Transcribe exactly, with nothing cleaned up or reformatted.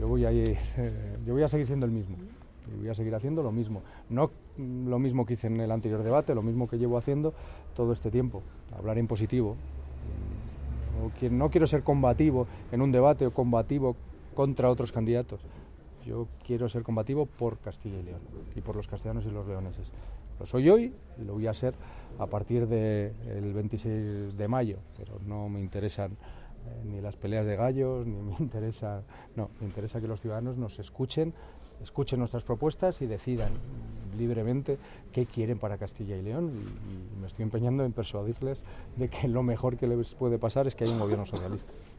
yo voy a ir, eh, yo voy a seguir siendo el mismo. Y voy a seguir haciendo lo mismo. No lo mismo que hice en el anterior debate, lo mismo que llevo haciendo todo este tiempo. Hablar en positivo. No, no quiero ser combativo en un debate o combativo contra otros candidatos. Yo quiero ser combativo por Castilla y León y por los castellanos y los leoneses. Lo soy hoy y lo voy a ser a partir del veintiséis de mayo, pero no me interesan eh, ni las peleas de gallos, ni me interesa, no, me interesa que los ciudadanos nos escuchen, escuchen nuestras propuestas y decidan libremente qué quieren para Castilla y León, y, y me estoy empeñando en persuadirles de que lo mejor que les puede pasar es que haya un gobierno socialista.